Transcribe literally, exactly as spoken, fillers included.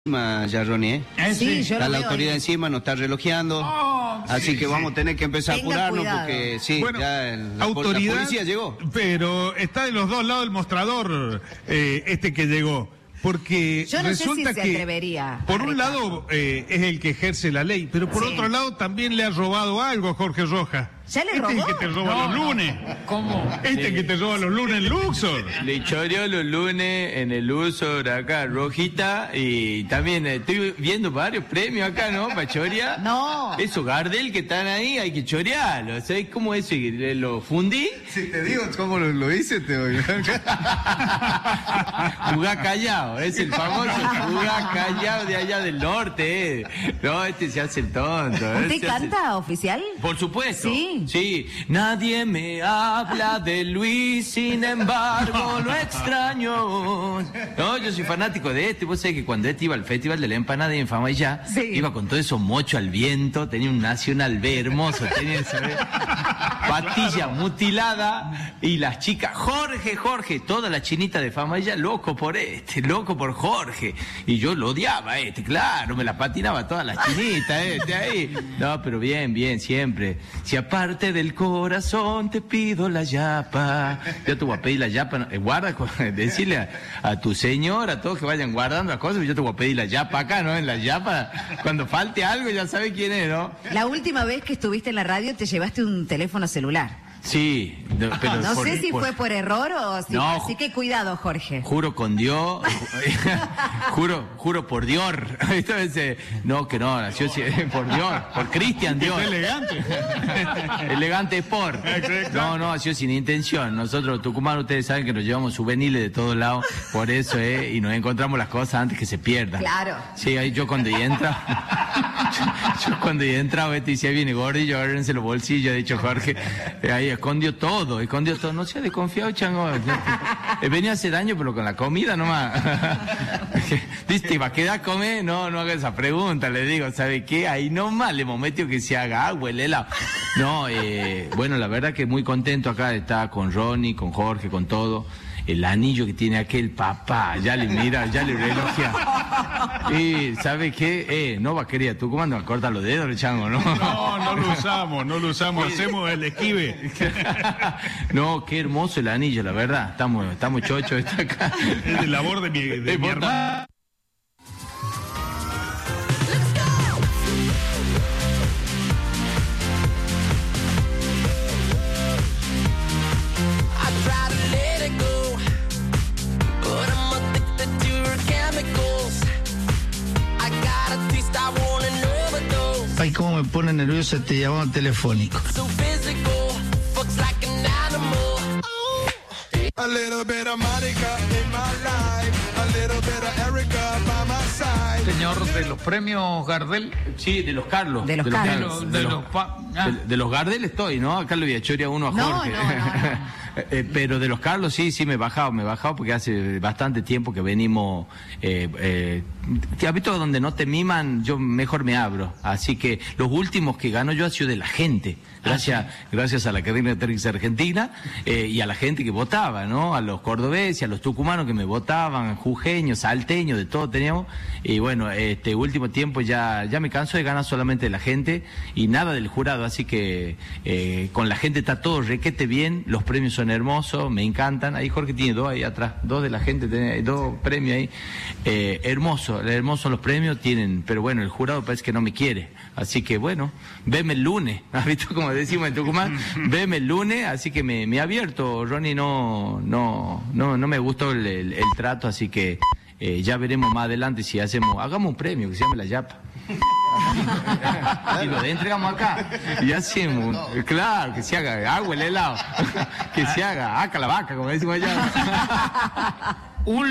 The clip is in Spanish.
Ya, Ronnie, ¿eh? ¿Eh? Sí, yo Está lo la veo autoridad ahí. encima, nos está relojeando. Oh, así sí, que sí. vamos a tener que empezar Tenga a apurarnos cuidado. porque sí, Bueno, ya el- la, autoridad, la policía llegó. Pero está de los dos lados del mostrador eh, este que llegó. Porque Yo no sé si resulta se que, atrevería por a un retar. lado, eh, es el que ejerce la ley, pero por Sí. otro lado también le ha robado algo a Jorge Rojas. ¿Ya le este es el robó? que te roba No, los no. lunes. ¿Cómo? Este es que te roba los lunes en Luxor. Le choreó los lunes en el uso de acá, Rojita, y también eh, estoy viendo varios premios acá, ¿no? Para chorear. No. Esos Gardel que están ahí, hay que chorearlos. ¿Sabes cómo es? Eh, Lo fundí, Si te digo cómo lo, lo hice, te voy jugá callado, es el famoso jugá callado de allá del norte, eh. No, este se hace el tonto. ¿Usted este hace- canta, oficial? Por supuesto. Sí. Sí. Nadie me habla de Luis, sin embargo lo extraño. No, yo soy fanático de este. Vos sabés que cuando este iba al festival de la empanada y en Fama y ya, Sí. iba con todo eso mocho al viento, tenía un Nacional B hermoso, tenía ¿sabes? Patilla mutilada y las chicas, Jorge, Jorge, toda la chinita de Fama y ya, loco por este, loco por Jorge. Y yo lo odiaba a este, claro, me la patinaba todas las chinitas, este ahí. No, pero bien, bien, siempre. Si aparte del corazón te pido la yapa. Yo te voy a pedir la yapa, eh, guarda, decirle a, a tu señor, a todos que vayan guardando las cosas, yo te voy a pedir la yapa acá, ¿no? En la yapa, cuando falte algo ya sabe quién es, ¿no? La última vez que estuviste en la radio te llevaste un teléfono celular. Sí, no, pero No por- sé si por- fue por error o si... No. Así que cuidado, Jorge. Juro con Dios, juro, juro por Dios. Esto es, eh, no, que no, nació sí, por Dios, por Cristian Dios. Es elegante. Elegante Sport. No, no, ha sido sin intención. Nosotros, Tucumán, ustedes saben que nos llevamos juveniles de todos lados, por eso, ¿eh? Y nos encontramos las cosas antes que se pierdan. Claro. Sí, ahí yo cuando ya entra, yo, yo cuando ya entraba, este decía, viene gordillo, agárrense los bolsillos, ha dicho Jorge. Eh, ahí escondió todo, escondió todo. No seas desconfiado, chango. Eh, venía a hacer daño, pero con la comida nomás. ¿Viste? ¿Va a quedar a comer? No, no haga esa pregunta, le digo, ¿sabe qué? Ahí nomás le hemos metido que se haga agua, el helado. No, eh, bueno, la verdad que muy contento acá de estar con Ronnie, con Jorge, con todo. El anillo que tiene aquel papá, ya le mira, ya le relojea. Y, ¿sabe qué? Eh, no va a querer, ¿tú cómo andas a cortar los dedos, el chango, no? No, no lo usamos, no lo usamos, hacemos el esquive. No, qué hermoso el anillo, la verdad. Estamos, estamos chochos, está acá. Es de labor de mi, de Eh, mi vos hermano. I try to let it go, but I'm addicted to your chemicals. I got a taste, I want an overdose. Ay, cómo me pone nervioso este llamado telefónico. So physical, fucks like an animal. A little bit of Monica in my life, a little bit of Erica by my side. Señor de los premios Gardel. Sí, de los Carlos. De los De Carlos. los, de los pa- ah. De, de los Gardel estoy, ¿no? Acá le voy a echar a uno a No, Jorge. no, no, no. Eh, pero de los Carlos sí, sí me he bajado, me he bajado porque hace bastante tiempo que venimos, eh, eh, te has visto donde no te miman, yo mejor me abro. Así que los últimos que gano yo ha sido de la gente, gracias, gracias a la cadena de Televisa Argentina eh, y a la gente que votaba, ¿no? A los cordobeses, a los tucumanos que me votaban, jujeños, salteños, de todo teníamos. Y bueno, este último tiempo ya, ya me canso de ganar solamente de la gente y nada del jurado, así que eh, con la gente está todo requete bien, los premios son hermosos, me encantan. Ahí Jorge tiene dos ahí atrás, dos de la gente, tiene dos premios ahí. Eh, hermoso, hermosos los premios tienen, pero bueno, el jurado parece que no me quiere. Así que bueno, veme el lunes, ¿has visto como decimos en Tucumán? Veme el lunes, así que me, me he abierto, Ronnie, no, no, no, no me gustó el, el, el trato, así que eh, ya veremos más adelante si hacemos, hagamos un premio que se llame la Yapa. Y lo entregamos acá y hacemos, un- claro, que se haga agua el helado, que se haga acá la vaca, como decimos allá. Un